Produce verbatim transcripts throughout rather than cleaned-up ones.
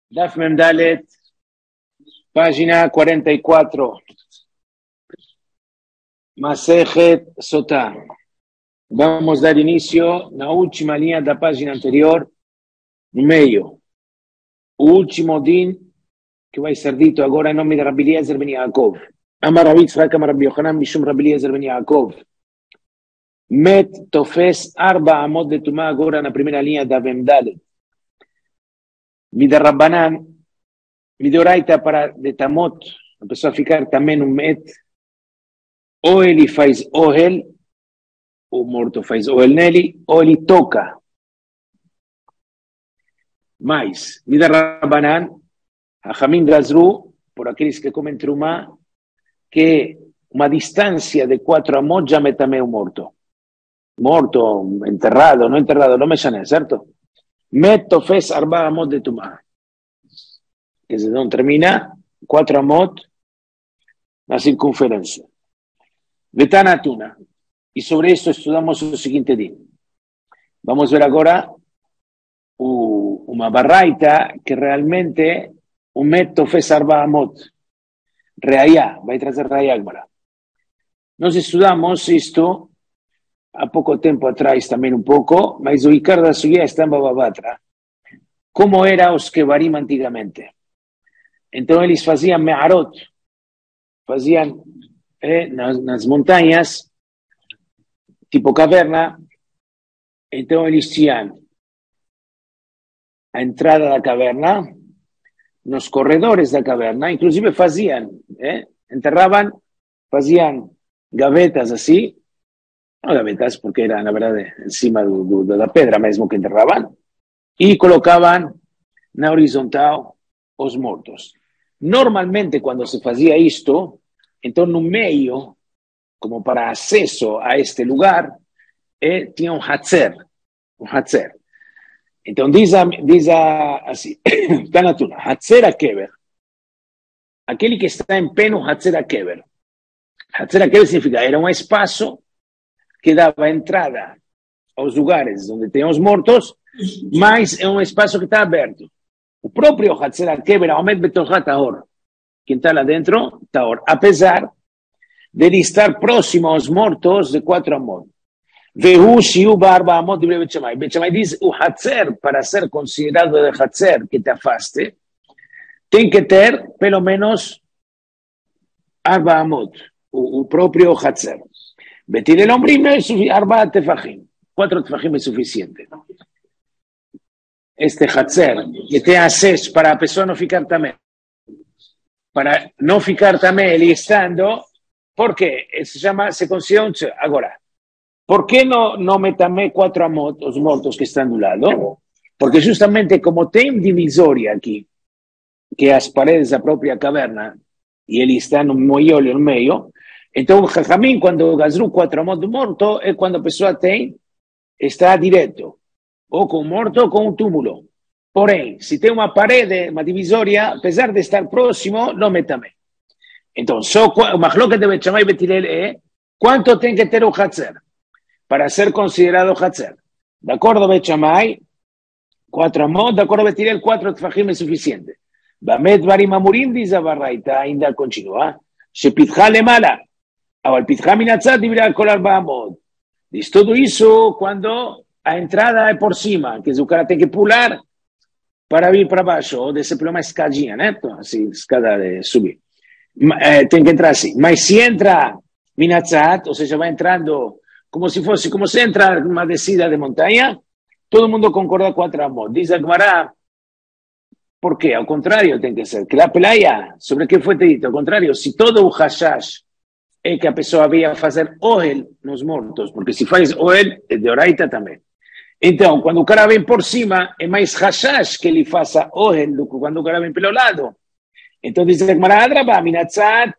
Daf Memdalet, página cuarenta y cuatro. Masejet Sotá. Vamos a dar inicio na última linha da página anterior, no meio. O último din que vai ser dito agora em nome de Rabbi Eliezer ben Yaakov. Amar Rabbi Yitzchak, Amar Rabbi Yochanan, Mishum Rabbi Eliezer ben Yaakov. Met tofes arba amot de tumá agora na primeira linha da Memdalet. Mida Rabbanan, mida oraita para de tamot, começou a ficar também um met, ou ele faz ohel, o morto faz ohel nele, ou ele toca. Mas, mida Rabbanan, a Hamim Gazru, por aqueles que comem trumá, que uma distância de quatro amot já metame o morto. Morto, enterrado, não enterrado, não me chane, certo? Met tofes arba amot de tumá. Que se não termina, quatro amot na circunferência. Betanatuna. E sobre isso estudamos o seguinte dia. Vamos ver agora o, uma barraita que realmente o met tofes arba amot. Reaya, vai trazer reaya agora. Nós estudamos isto há pouco tempo atrás também um pouco, mas o Icar da Suya está em Bababatra. Como eram os Kebarim antigamente? Então eles faziam me'arot, faziam eh, nas, nas montanhas, tipo caverna. Então eles tinham a entrada da caverna, nos corredores da caverna, inclusive faziam, eh, enterravam, faziam gavetas assim, não gavetas porque era, na verdade, em cima do, do, da pedra mesmo que enterravam, e colocavam na horizontal os mortos. Normalmente, quando se fazia isto, então no meio, como para acesso a este lugar, eh, tinha um hatzer, um hatzer. Então diz, a, diz a, assim, está na tuna, hatzer a kever, aquele que está em pé no hatzer a kever. Hatzer a kever significa, era um espaço que dava entrada aos lugares onde tem os mortos, mas é um espaço que está aberto. O próprio Hatzer HaKever, Omed Betorhat Tahor, quem está lá dentro, Tahor, apesar de ele estar próximo aos mortos de quatro amot. Vehu Shiu Barba Amot de Bet Shammai. Bet Shammai diz, o Hatzer, para ser considerado de Hatzer que te afaste, tem que ter, pelo menos, Arba Amot, o, o próprio Hatzer. Betir el hombre no es Arba Tefachim. Quatro Tefachim é suficiente. Este Hatzer, que tem acesso para a pessoa não ficar também. Para não ficar também ele estando, porque se chama, se considera um... Agora, por que não, não me também quatro amot, os mortos que estão do lado? Porque justamente como tem divisória aqui, que é as paredes da própria caverna, e ele está no moiolo no meio, então o Jajamim, quando gasru quatro amot do morto, é quando a pessoa tem, está direto. Ou com morto ou com um túmulo. Porém, se tem uma parede, uma divisória, apesar de estar próximo, não me também. Então, só o machloket de Bet Shammai e Bet Hillel é quanto tem que ter o Hatzer para ser considerado Hatzer. De acordo com Bet Shammai, quatro amot, de acordo com Bet Hillel, quatro tefachim é suficiente. Bamet Barim Amurim, diz a Barraita, ainda continua, Shepitcha lemala, אבל pitcha minatzat deverá colar ba'amot. Diz tudo isso quando a entrada é por cima, que o cara tem que pular para vir para baixo, ou descer por uma escadinha, né? Então, assim, escada de subir. É, tem que entrar assim. Mas se entra minatzat, ou seja, vai entrando como se fosse, como se entra numa descida de montanha, todo mundo concorda com a amot. Diz a Gemara, por quê? Ao contrário tem que ser. Que la pelaya, sobre o que foi dito? Ao contrário, se todo o hashash é que a pessoa veio fazer ohel nos mortos, porque se faz ohel, é de oraita também. Então, quando o cara vem por cima, é mais hashash que ele faça ohel do que quando o cara vem pelo lado. Então, diz a Gemara, Adraba, minatzat,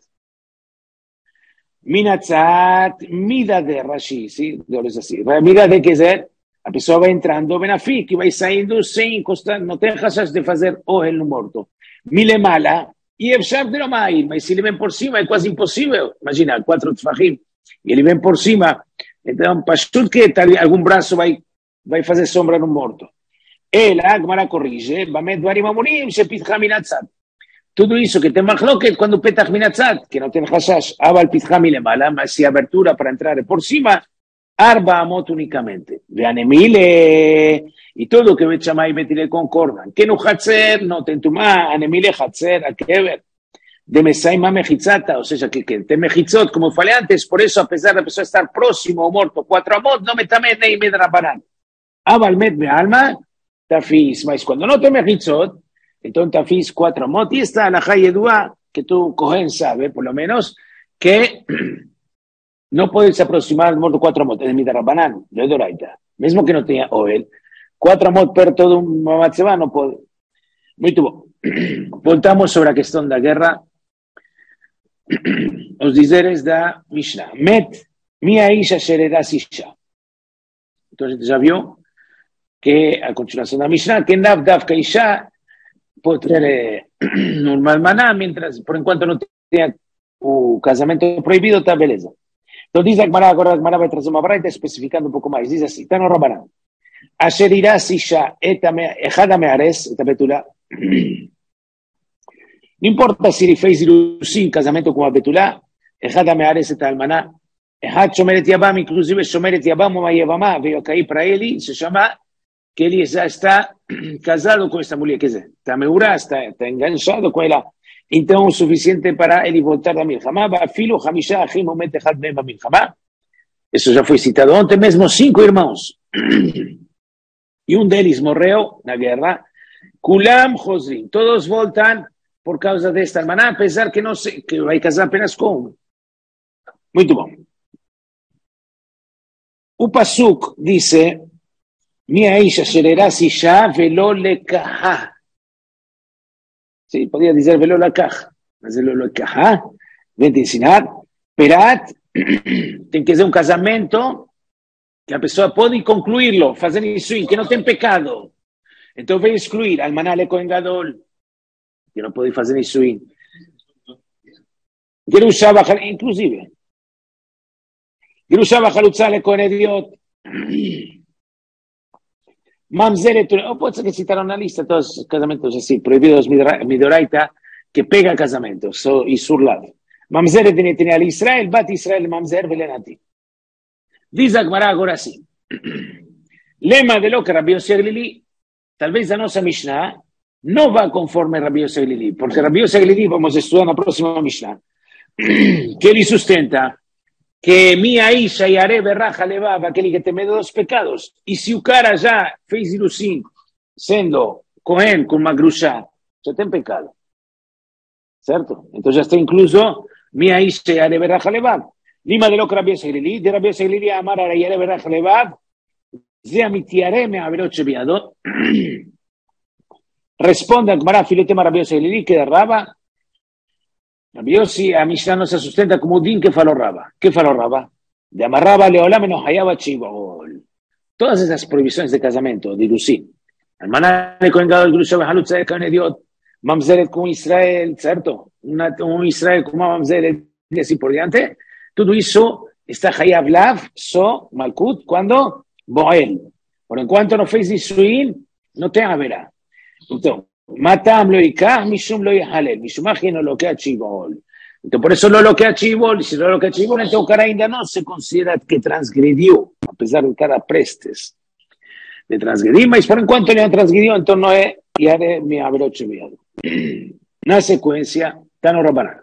minatzat, mida de Rashi, sim? Assim. Mida de que dizer, a pessoa vai entrando, vem a fique, vai saindo sem encostar, não tem hashash de fazer ohel no morto. Milemala, e Efshar de Romai, mas se ele vem por cima, é quase impossível. Imagina, quatro tefachim, e ele vem por cima, então, para tudo que algum braço vai vai fazer sombra no morto. El Agmara corrige, Bamet Barim Amurim, Shepitcha Minatzat. Todo eso que te mahloket cuando petach minatzat, que no tiene hashash, abal pitcha milemala, más si abertura para entrar por cima, arba amot únicamente. Vean Emile, y todo que ve chamay betile concordan. Que no hatzer, no tentumá, anemile hatzer, a que ver. De mesaima mejitzata, o sea, que, que te mejitzot, como falé antes, por eso, a pesar de empezar a estar próximo o muerto, cuatro amot, no me tamé ni me draparán. Abal met me alma, tafis, mas cuando no te mejitzot, entonces tafis cuatro amot, y está la Hayedua, que tú cogen sabe, por lo menos, que no puedes aproximar al muerto cuatro amot, es mi darabanán, de Doraita, mismo que no tenía oel, cuatro amot per todo un mamatzeba, no puede. Muy tuvo. Voltamos sobre la cuestión de la guerra. Os dizeres da Mishnah. Met, mia isha sheredas isha. Entonces ya vio que a continuación de la Mishnah, que nav davka isha puede tener un malmaná, mientras, por en cuanto no tenía un casamiento prohibido, está beleza. Entonces dice Agmará, ahora Agmará va a traer una braita especificando un poco más. Dice así, Tano Rabanán. Asher irás isha ejada meares, esta betula. No importa si fez ilusin casamiento con la betula, ejada meares esta almaná. Ejad shomeret yabam, inclusive shomeret yabam o mayabamá, veo que ahí para él se llama que él ya está casado con esta mujer, que es, está meura, está, está enganchado con ella. Entonces, suficiente para él voltar a Milhamá, va a filo, Hamisha, Ajim, Omet, Ejad, Mema, Milhamá. Eso ya fue citado antes mismo, cinco hermanos. Y un de ellos morreo, la guerra. Kulam, Josrin, todos voltan por causa de esta hermana, a pesar que no sé, que va a casar apenas con uno. Muy bien. Upasuk dice, Mia isha shererás isha velo lekahá. Sí, podría decir velo lekahá. Velo lekahá. Vente a ensinar. Perat, tiene que ser un casamento que la persona puede concluirlo, hacer isso, que no tenga pecado. Entonces voy a excluir al maná le Kohen Gadol, que no puede hacer isso. Quiero usar bajar, inclusive. Quiero usar bajar le Kohen Ediot. Mamzeret, o puede ser que citaron una lista de todos los casamentos así, prohibidos midoraita, que pega casamentos, so, y surlad. Mamzeret tiene, tiene al Israel, bat Israel, mamzer, velenati. Dice Agmará ahora sí. Lema de lo que Rabbi Yossi Aglili, tal vez la nuestra Mishnah, no va conforme a Rabbi Yossi Aglili, porque Rabbi Yossi Aglili, vamos a estudiar en la próxima Mishnah, que él sustenta que mi Aisha y Are Berraja le va a aquel que teme de dos pecados. Y si u cara ya fez ilusin, siendo Cohen con Magrusha, ya está en pecado. ¿Cierto? Entonces ya está incluso mi Aisha y Are Berraja le va. Lima de lo que Rabbi Yossi de Rabbi Yossi amar a Are Berraja le va, Zea mi tiare me averoche viado. Responde a Gmará, filotema Rabbi Yossi que de Raba. Rabbi Yossi a Mishnah no se sustenta como din que faló Raba. ¿Qué faló Raba? De amarraba leolá menos hayaba chivol. Todas esas prohibiciones de casamiento, de Ilusin. Hermana de Kohen Gadol, Grusha, Behalutza de Kohen Ediot, Mamzeret con Israel, ¿cierto? Una, un Israel con Mamzeret, y así por diante. Todo eso está Hayab Lav, So, Malkut, ¿cuándo? Boel. Por en cuanto no fez Isuin, no te haberá. Entonces, Matam lo ikah, Mishum lo yahalel, Mishum no lo que a chivol. Entonces, por eso no lo que a chivol, y si no lo que a chivol, entonces cara ainda no se considera que transgredió, a pesar de cada prestes de transgredir, mas por en cuanto le han transgredido, entonces no es, y haré mi abroche viado. Una secuencia, Tano Rabanán.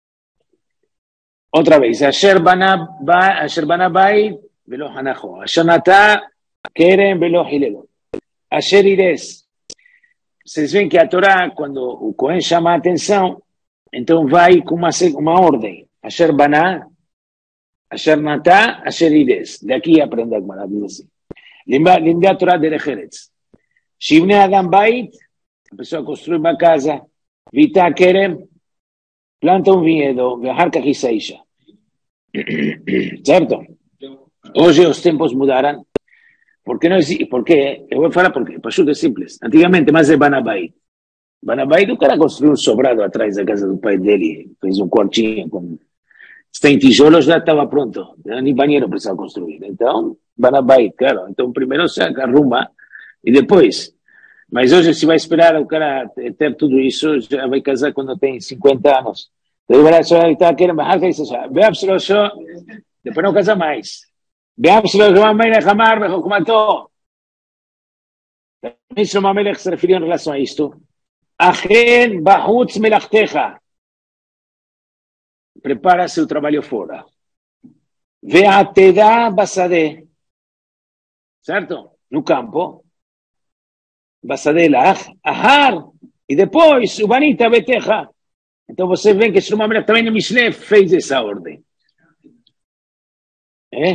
Otra vez, Asher Banabai, Velo Hanajo, Asher Natá, Keren, Velo Hilelo. Asher Ires. Se ven que a Torah, cuando o Cohen llama a atención, entonces va con una, una orden. Asher Baná, Asher Natá, Asher Ires. De aquí aprende a Gmará, dice así. Limbe a Torah de Lejeretz. Shivne Adam Bait, empezó a construir una casa. Vita Keren, planta un viñedo, viajar Kajisaisha. ¿Cierto? Hoy los tiempos mudarán. ¿Por qué no es? ¿Por qué? Le voy a hablar porque, para es simple. Antiguamente, más de Banabait. Banabait, o cara construyó un sobrado atrás de la casa del pai dele, fez un cuartinho con cem tijolos, ya estaba pronto. Ni bañero precisaba construir. Entonces, Banabait, claro. Entonces, primero se arruma y después Mas hoje, se vai esperar o cara ter tudo isso, já vai casar quando tem cinquenta anos. Então, ele vai estar querendo bajar, que isso já. Veamos-lo só, depois não casa mais. Veamos-lo, João Melech Amar, como matou. Também João Melech se referiu em relação a isto. Achen bahutz melachtecha. Prepara seu trabalho fora. Ve'ateda basadeh. Certo? No campo. Basadelach, ahar. E depois, ubanita betecha. Então você vê que Shlomo Melech também no Mishle fez essa ordem. É?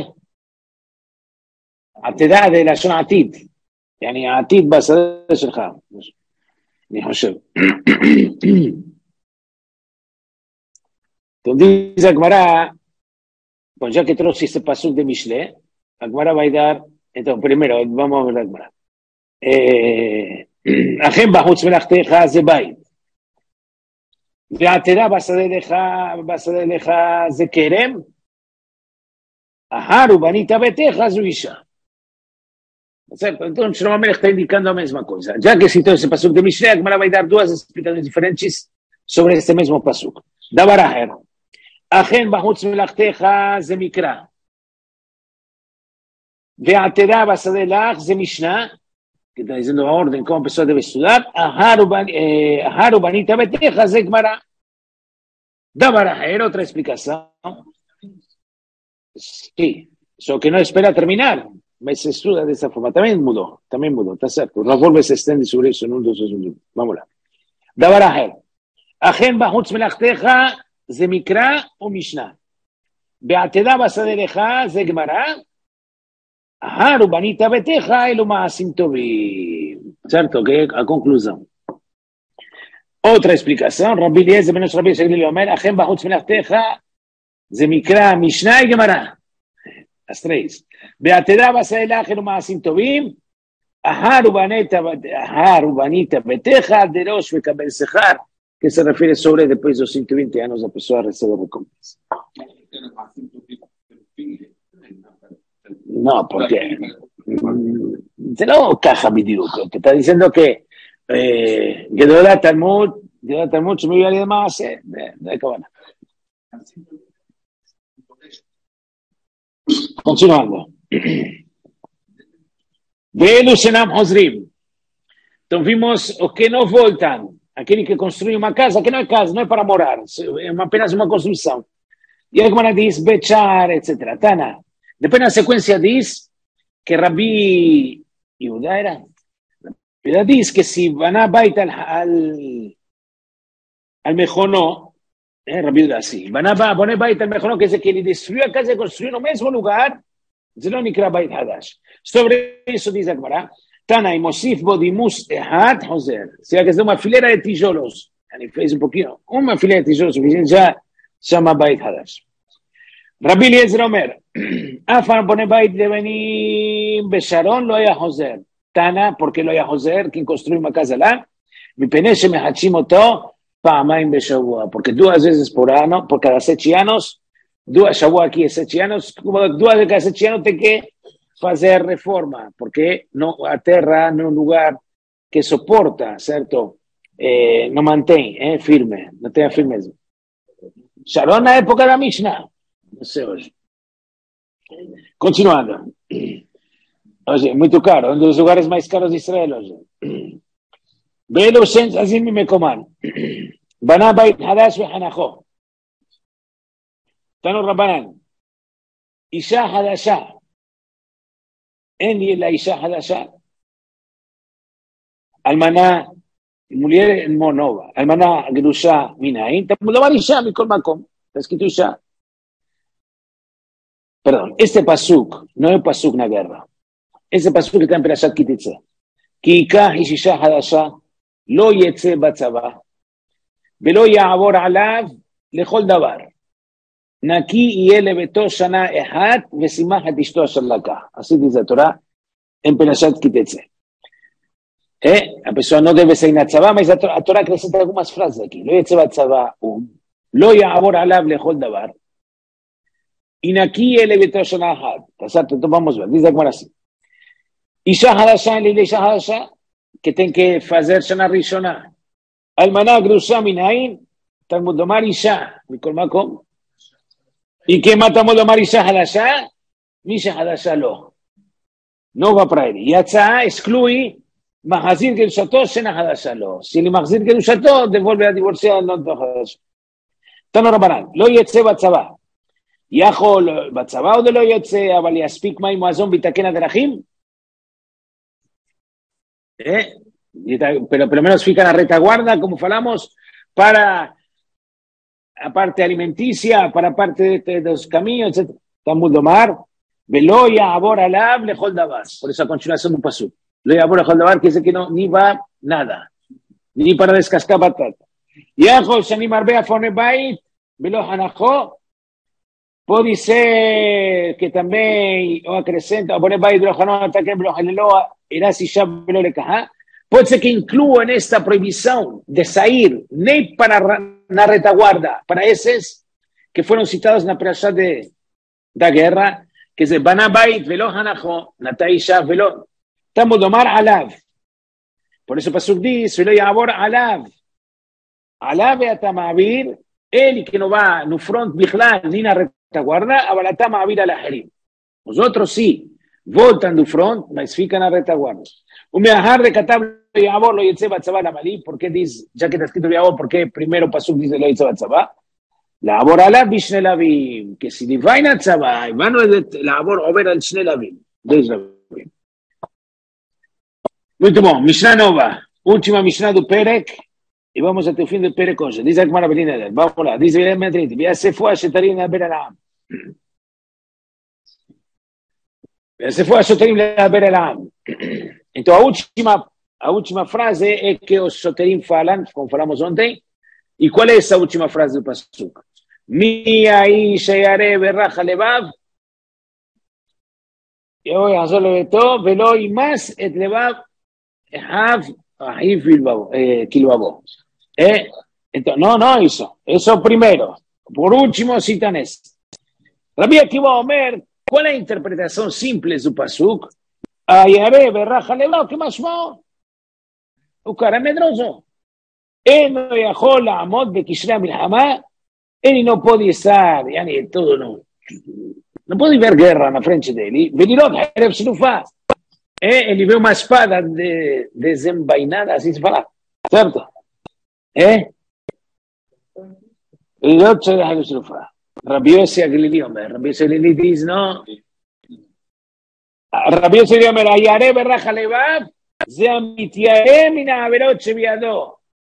Ateda de לשון עתיד. يعني העתיד בשדה שלך. אני חושב. Então diz a Gemara, bom, já que trouxe esse passuco de Mishle, a Gemara vai dar, então, primeiro, vamos ver a Gemara. Achem bahutz melachtecha ze bait. Ve'atera basadelecha, basadelecha ze kerem. Ahar ubanita betecha zu isha. Certo? Então, Shlomo Melech está indicando a mesma coisa. Já que citou esse passuco de Mishle, a Gemara vai dar duas explicações diferentes sobre este mesmo passuco. Davar aher. Achen bahutz melachtecha ze mikra. Ve'atera basadelach ze mishnah, que está dizendo a ordem como a pessoa deve estudar. Ahar ubanita betecha ze Gemara. Davar aher, outra explicação. Sim, só que não espera terminar, mas se estuda dessa forma. Também mudou, também mudou, está certo. O Rav se estende sobre isso num dos assuntos. Vamos lá. Davar aher. Achen bahutz melachtecha זה מקרא ומשנה. בעתידה בשדך זה גמרא, ahar ubanita betecha אלו מעשים טובים. Certo? Que a conclusão. Outra explicação, Rabbi Eliezer ben Rabbi Shagli אומר, אכן בחוץ מלאכתך זה מקרא, משנה וגמרא. אז três. בעתידה בשדך אלו מעשים טובים, ahar ubanita betecha דרוש וקבל שכר. Que se refiere sobre después de los ciento veinte años la persona recibe recompensa. No, porque se lo caja mi dios, que está diciendo que eh, que de la Talmud, de la Talmud se me iba a ir más, eh, de, de cabana. Continuando. Velu Shenam Hozrim. Então vimos o que não voltam. Aquele que construiu uma casa, que não é casa, não é para morar, é apenas uma construção. E a Gemara diz, Bechar, etcétera. Tana. Depois na sequência diz que Rabi Yehuda era. Yehuda diz que se van a bait al, al, al mejono, eh, Rabi Yehuda assim, van a poner bait al mejono, quer dizer que ele destruiu a casa e construiu no mesmo lugar, זה לא נקרא בית חדש. Sobre isso diz a Gemara, Tana y Mosif Bodimus Ehat Hoser. Si que es una filera de tijolos, yani fez un poquito, una filera de tijolos suficiente, ya se llama Bait Hadash. Rabbi Eliezer Omer, Afan pone Bait de Benim Besharon lo haya Hoser. Tana, porque lo haya Hoser, quien construye una casa lá, mi peneche me hachimoto, Pamaim Beshavua, porque duas veces por ano, por cada sete anos, duas Shavua aqui é sete anos, duas de cada sete anos tem que fazer reforma, porque no, a terra no lugar que soporta, certo? Eh, não mantém, é firme, não tem a firmeza. Sharon na época da Mishnah, não sei hoje. Continuando. Hoje, muito caro, um dos lugares mais caros de Israel hoje. Belo Shen Azim Mekoman. Bana Bait Hadash Vehanacho. Tano Rabbanan. Isha Hadasha. אין לי אלא אישה חדשה. אלמנה, מולייר מונובה, אלמנה גדושה מנין, תמודבר אישה מכל מקום, תסכיתו אישה. Perdón, este pasuk no es pasuk na guerra. Este pasuk está en Perashat Kititze. כי ייקח איש אישה חדשה, לא יצא בצבא, ולא יעבור עליו לכל דבר. נקי יהיה לביתו שנה אחת ושימח את אשתו אשר לקח. Así dice la Torah en Perashat Kititze. Eh, a pessoa não deve sair na tzavá, mas a Torá, a Torá acrescenta algumas frases aqui. לא יצא בצבא, לא יעבור עליו לכל דבר, y נקי יהיה לביתו שנה אחת. Entonces vamos a ver, dice como así. אישה חדשה, לילה אישה חדשה, que tem que fazer Shana Rishona. Almaná Grusha Minain, Talmud Lomar Isha, Mikol Makom. ¿Y qué matamos Lomar Isha Hadashah? Misha Hadashah lo. No va para él. Y Yatza excluye Mahazir Gerushato, Shena Hadashah lo. Si el Mahazir Gerushato devuelve a divorciar, no te Hadashah. Tano Rabanan, lo yetze batzaba. Yajo batzaba o de lo yetze, אבל יספיק מים מזון ויתקן הדרכים? ¿Eh? Pero por lo menos fica en la retaguarda, como falamos, para la parte alimenticia, para parte de, de, de los caminos, etcétera. Talmud Lomar, Velo ya'abor alav lechol davar. Por eso a continuación un pasú. Lo ya'abor lechol davar quiere decir que no, ni va nada, ni para descascar batata. Yajo shanim arbe afone bait, velo hanachó. Puede ser que también, o acrescenta, o pone bait, velo hanachó, ataque, velo haleloa, irasi shab, velo lekajá. Puede ser que incluya en esta prohibición de salir, ni para la retaguarda, para esos que fueron citados en la perashá de la guerra, que se van a bait, velo hanajo, nataisha, velo, estamos domar alav. Por eso Pasuk dice, velo yabor alav. Alav e atamavir, él que no va, no front, bichlal, ni na retaguarda, abalatama a la jerim. Nosotros sí, votan do front, mas fican a retaguarda. Un meajar de catab yabor lo yetze batzaba la malí, ¿por qué dice, ya que está escrito yabor, por qué primero Pasuk dice lo yetze batzaba? La abor alav bishne lavim, que si divaina tzaba, mano la abor over al shne lavim. Muito bom, Mishnah Nova, última Mishnah do Perek, y vamos hasta el fin del Perek hoje. Dice Agmara Benina, vamos lá, dice Benina, via se foi a Shetarim a Beralam. Via se foi a Shetarim a Beralam. Então a última, a última frase é que os Shetarim falam, como falamos ontem, e qual é essa última frase do Pasuk? Mi aisha yare berraja levav, yo yahzor leveto, velo imas et levav, hav ahif kilvavo. Eh, entonces, no, no, eso, eso primero. Por último, citan esto. Rabbi Akiva Omer, ¿cuál es la interpretación simple de Pasuk? Ayare berraja levav, ¿qué más va? Un cara medroso. Él no yahol la amot de Kishra Milhamá, él no puede estar, yani, todo no, no puede ver guerra en la frente de él. Venirot, Jereb Shlufa, eh, él ve una espada de, desenvainada, así se fala, ¿cierto? Eh? Venirot, Jereb Shlufa. Rabbi Yossi Aglili Omer, Rabbi Yossi Aglili dice, no, Rabbi Yossi Omer, Ayare berraja levav, ze amitiare mina averot shebiado.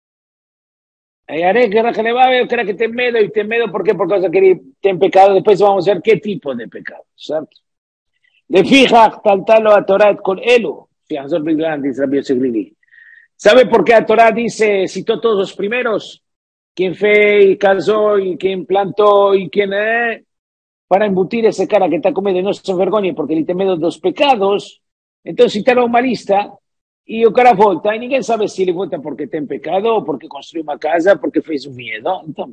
Haré que raja le va a ver, que te medo y te medo, ¿por qué? Por causa que ten pecado. Después vamos a ver qué tipo de pecado, ¿cierto? Le fija, tal tal a Torah con elo. ¿Sabe por qué a Torah dice, citó todos los primeros? Quien fue y casó y quien plantó y quien, eh, para embutir ese cara que está comiendo y no se envergonha porque le te medo dos pecados. Entonces citaron una lista. Y o cara volta, y ninguém sabe si ele volta porque tem pecado, ou porque construiu uma casa, porque fez um vinhedo. Então,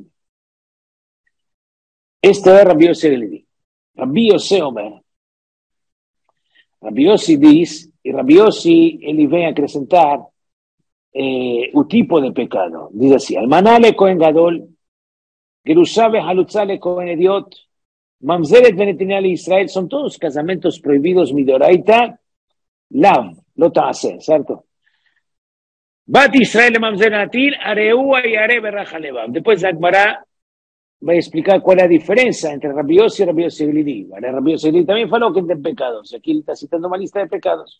este é Rabbi Yossi Aglili. Rabbi Yossi Omer. Rabbi Yossi diz, e Rabbi Yossi, ele vem acrescentar eh, o tipo de pecado. Diz assim, Almanale Kohen Gadol, Gerusha veHalutza le Kohen Ediot, Mamzeret veNetiniah le Israel, são todos casamentos proibidos midoraita, lav. Lo ta'ase, ¿cierto? Bat Israel le mamzer natir, areúa y are berraja levav. Después la Gemara va a explicar cuál es la diferencia entre Rabbi Yossi y Rabbi Yossi Aglili. Rabbi Yossi Aglili también faló que es de pecados. Aquí le está citando una lista de pecados.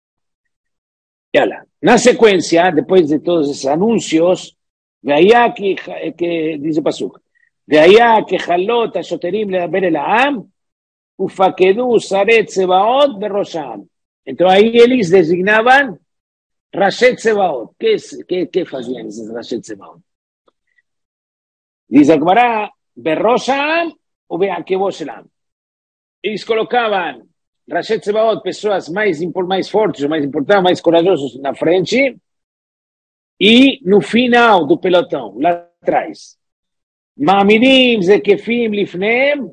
Yala. En secuencia, después de todos esos anuncios, de allá que, que dice Pasuk, de allá que jalot a Shoterim le ver el Am, ufakedu saret sebaot berrosham. Entonces ahí ellos designaban Rashet Sebaot. ¿Qué, es, qué, qué hacían esos Rashet Sebaot? Dice Gemara, Berrosham o Beakeboshelam. Ellos colocaban Rashet Sebaot, pessoas más, más fortes, más importantes, más corajosos na frente e no final do pelotão, lá atrás. Ma'amidim, Zekefim, Lifnem,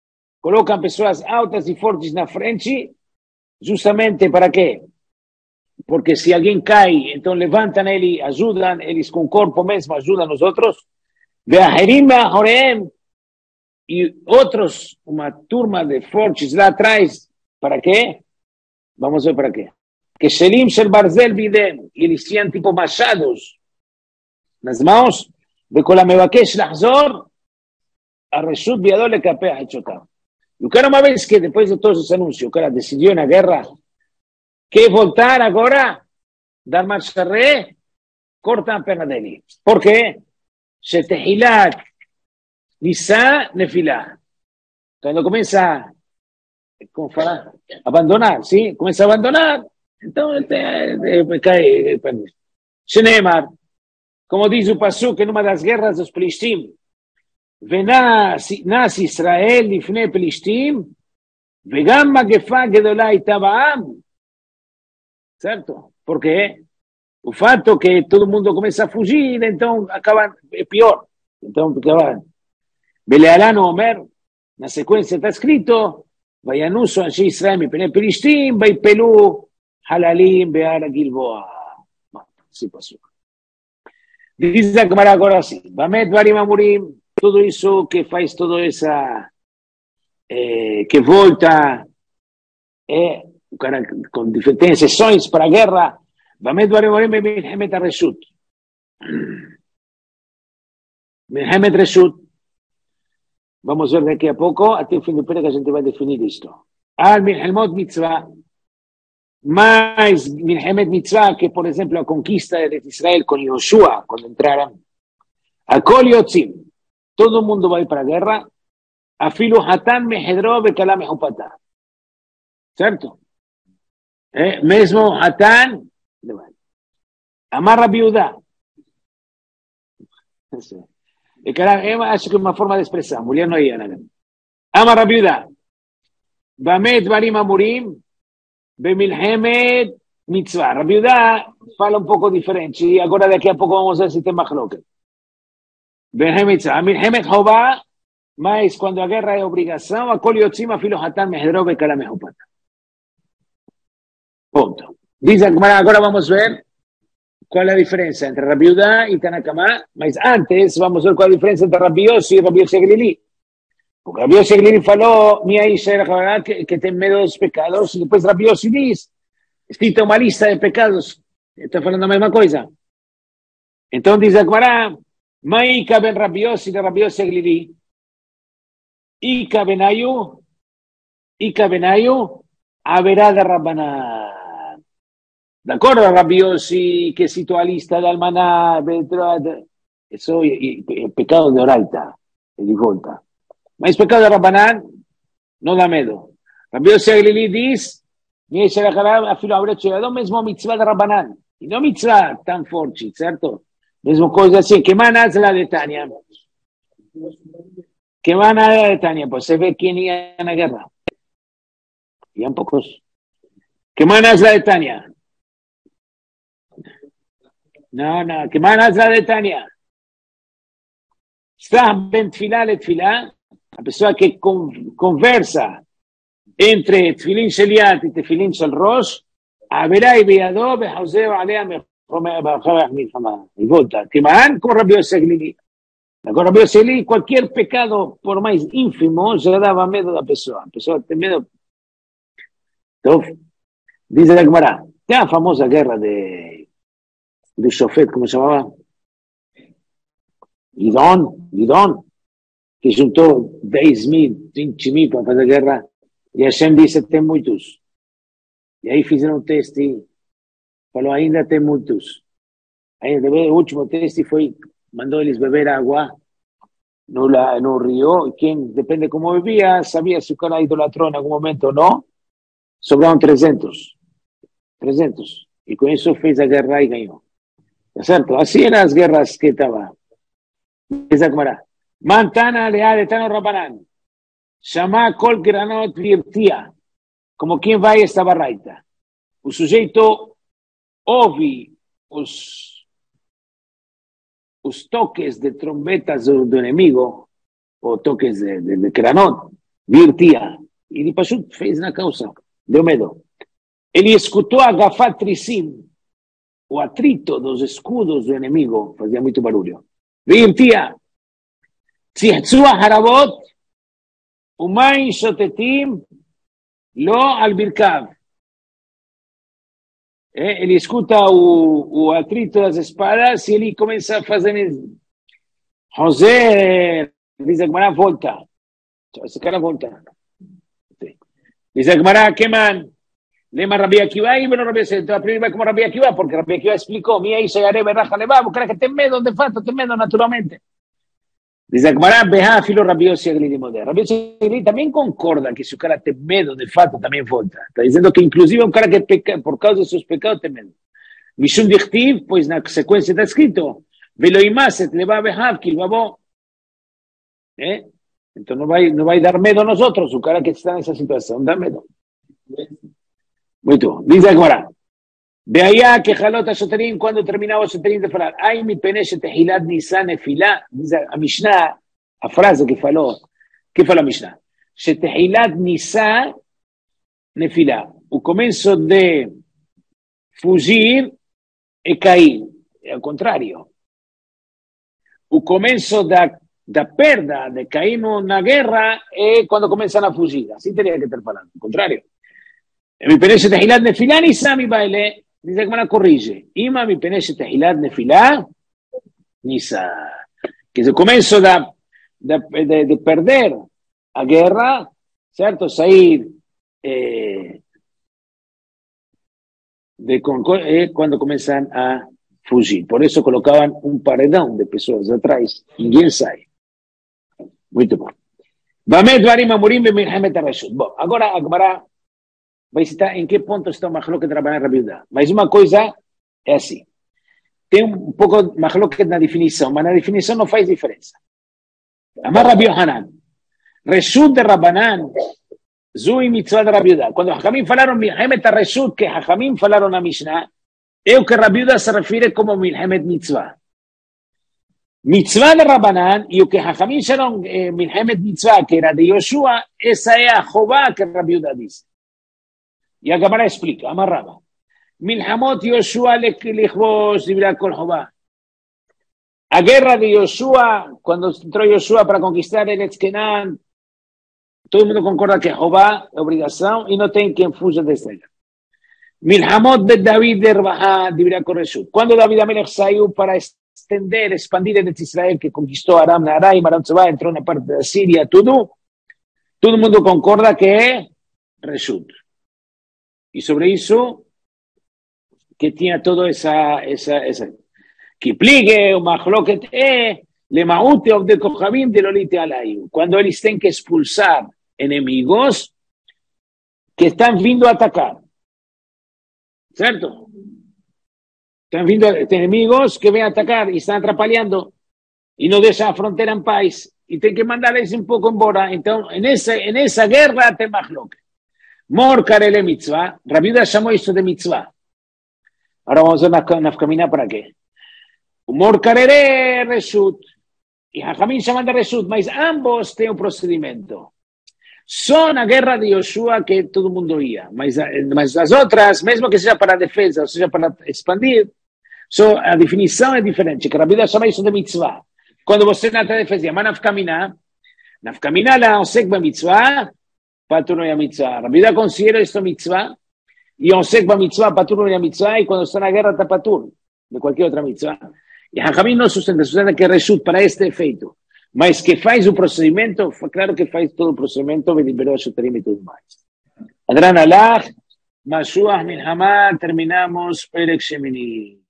colocam pessoas altas e fortes na frente. Justamente para qué? porque si alguien cae, entonces levantan él y ayudan, ellos con cuerpo mismo ayudan a nosotros. Veajerim Beajoreem, y otros, una turma de forches la atrás, ¿para qué? Vamos a ver para qué. Que Shelim Shel Barzel Bidem, y ellos hacían tipo machados, las manos, de con la Mebakesh Lahzor, a Reshut Biadol le capea hecho acá. Y claro, una vez que después de todos esos anuncios, que decidió en la guerra, que voltar ahora, dar marcha re, cortan perna de él. ¿Por qué? Shetehilat, Nisa, Nefilá. Cuando comienza ¿cómo fará? Abandonar, ¿sí? Comienza a abandonar, entonces te, te, cae. Shenemar, como dice el pasuk en una de las guerras de los Pelishtim, ונס ישראל לפני פלישתים, וגם מגפה גדולה הייתה בעם. ¿Cierto? Porque el fato que todo el mundo comienza a fugir, entonces acaban, es peor. Entonces acaban. Belealán Omer, en la secuencia está escrito, Vayanuso Anshi Israel mi pene Pelishtim, Vaipelú, Halalim, Beara Gilboa. Bueno, sí pasó. Dice la cámara ahora sí, Bamet Barim Amurim, todo eso que faz toda esa, eh, que volta, eh, con diferentes sessões para a guerra, Bamet Barim Amurim, Milhemet Reshut. Milhemet Reshut. Vamos a ver de aquí a poco, hasta el fin de pena que a gente va a definir esto. Al Milhemot Mitzvah, más Milhemet Mitzvah que, por ejemplo, la conquista de Israel con Yoshua, cuando entraran, a Kol Yotzim, todo el mundo va a ir para la guerra, a Filu Hatan Mehedro Bekala Mehupata. ¿Cierto? ¿Eh? Mesmo Hatan, Amarra Biudá. El cara, acho que es una forma de expresar, Julián no hay nada. Amarra Biudá. Bamet Barim Amurim, Bemilhemet Mitzvah. Rabiudá fala un poco diferente, y ahora de aquí a poco vamos a ver si te majloque. Milhemet Jobá, más cuando la guerra es obligación, a Kol Yotzim Filo Hatan Mehedro Bekala Mehupata. Punto. Dice, ahora vamos a ver cuál es la diferencia entre Rabiudá y Tanakama, mas antes vamos a ver cuál es la diferencia entre Rabiosi y Rabiosi Glili. Porque Rabiosi Glili faló, mi Aisha era que, que teme dos pecados, y después Rabiosi dice, escrito una lista de pecados, está falando la misma cosa. Entonces dice Akmará, Maika ben Rabiosi de Rabiosi Glili, Ika benayu, Ika benayu, Averá de Rabbaná. ¿De acuerdo, Rabiosi, que citó a lista de Almaná, eso es pecado de Oraita, de volta. Mas pecado de Rabbanán no da miedo. Rabiosi Glili dice, ni se dejará a filo abrecho de mismo mitzvah de Rabbanán, y no mitzvah tan fuerte, ¿cierto? Mismo cosa así, que manas la de Tania. Que manas la de Tania, pues se ve quién iba en la guerra. Y un pocos. Que manas la de Tania. No, no, que manas la de Tania. Está ben tfilá le tfilá, la persona que con, conversa entre tfilín sheliat y tfilín shel rosh, Averá y Beadó, Behauseo, Alea, y volta. Que van con Rabiosi Glili. Con Rabiosi Glili, cualquier pecado, por más ínfimo, ya daba miedo a la persona. La persona tiene miedo. Entonces, dice la Gemara, la famosa guerra de, de Shofet, ¿cómo se llamaba? Gidón, Gidón, que juntó diez mil, quince mil para hacer guerra, y Hashem dice, ten muchos. Y ahí hicieron un test y falou, ainda tem muchos. Ahí el último test fue, mandó ellos beber agua, no la, no río, y quien, depende cómo bebía, sabía si cara idolatró en algún momento o no, sobraron trescientos. trescientos. Y con eso fue la guerra y ganó. ¿Es cierto? Así eran las guerras que estaba. Esa cámara. Mantana leal de Tano Rabanán. Shama Kol Granot Virtía. Como quien va a esta barraita. El sujeto ouve os, os toques de trombetas do, do enemigo, o toques de, de, de Granot, Virtía. Y de paso fez na causa. Deu medo. ele escutou a Gafat Trisim, o atrito dos escudos do inimigo, fazia muito barulho. Veimtia, Tzihtzua Harabot, Umain Shotetim, Lo Albirkav. Eh, ele escuta o, o atrito das espadas e ele começa a fazer José, diz a Gemara, volta. Esse cara volta. Diz a Gemara, que man, lema Rabbi Akiva e não Rabbi Akiva. Então a primeira vai como Rabbi Akiva, porque Rabbi Akiva explicou, minha isa yare berraja leva, o cara que tem medo, de fato, tem medo naturalmente. Diz a Gemara, beha filo Rabbi Yossi Agli de Modé. Rabbi Yossi Agli também concorda que se o cara tem medo, de fato, também volta. Está dizendo que inclusive um cara que peca, por causa dos seus pecados tem medo. Mishum dichtiv, pois na sequência está escrito, velo imaset leva behav kilvavo. ¿Eh? Então não vai, não vai dar medo a nós outros, o cara que está nessa situação dá medo. Muito bom. Diz agora, de allá que jalota soterim, quando terminava o soterim de falar, ai mi peneche tehilat nisan nefilá, diz a Mishnah, a frase que falou, que falou a Mishnah? Se tehilat nisan nefilá, o começo de fugir é cair, é ao contrário. O começo da da perda, de cair na guerra, é quando começam a fugir. Assim teria que estar falando. Ao contrário. Mi peneche tehilat nefilá nisan mi baile. Dice que me corrige. Ima mi peneche tehilat nefilá nisa. Que se comienzo de, de, de perder a guerra, ¿cierto? Sair eh, de, eh, cuando comienzan a fugir. Por eso colocaban un paredón de personas atrás. Ninguém sai. Muito bom. Bamed varim amurim b'milchemet harashut. Bom, agora a Gemara vai citar em que ponto está o machloket Rabbanan Rabbi Yehuda. Mas uma coisa é assim. Tem um pouco de machloket na definição, mas na definição não faz diferença. Amar Rabbi Yohanan. Reshut de Rabbanan. Zui mitzvah de Rabbi Yehuda. Quando Hachamim falaram milchemet harashut, que Hachamim falaram na Mishnah, é o que Rabbi Yehuda se refere como milchemet mitzvah. Mitzvah de Rabbanan, e o que Hachamim chamaram eh, milchemet mitzvah, que era de Yoshua, essa é a Jová que Rabbi Yehuda diz. E a Gemara explica, amarraba. Milhamot Yoshua lechvos dibra kol Jová. A guerra de Yoshua, quando entrou Yoshua para conquistar Eretz Kenan, todo mundo concorda que Jová é obrigação e não tem quem fuja dessa guerra. Milhamot de David de Rebahá dibra kol Reshut. Quando David Amelech saiu para extender, expandir Eretz Israel, que conquistou Aram Naharaim, Aram Tzobá, entrou na parte da Síria, tudo, todo mundo concorda que é Reshut. E sobre isso, que tinha toda essa, essa, essa que pligue, o machloket é, lemaute of de kochavim de lolite alayu. Quando eles têm que expulsar inimigos que estão vindo a atacar. Certo? Estão vindo inimigos que vêm atacar e estão atrapalhando e não deixam a fronteira em paz. E tem que mandar eles um pouco embora. Então, nessa, nessa guerra tem machloket. Mor karele mitzvah. Rabbi Yehuda chamou isso de mitzvah. Agora vamos ver na, na caminhar para quê? O mor karele reshut. E Hachamim chamam de reshut, mas ambos têm um procedimento. Só na guerra de Yoshua que todo mundo ia. Mas, mas as outras, mesmo que seja para defesa, ou seja para expandir, só a definição é diferente. Que Rabbi Yehuda chama isso de mitzvah. Quando você na defesa, mas nafkamina, nafkamina la osek ba mitzvah, patur no ya mitzvah. Rabbi Yehuda considera esto mitzvah, y osek ba mitzvah, patur no ya mitzvah, y cuando está na guerra está patur, de cualquier otra mitzvah. E Hachamim não sustenta, sustenta que é reshut para este efeito. Mas que faz o procedimento, claro que faz todo o procedimento, me liberou a Shoterim e tudo mais. Adran alach, Mashuach min Hamad, terminamos Perek Shemini.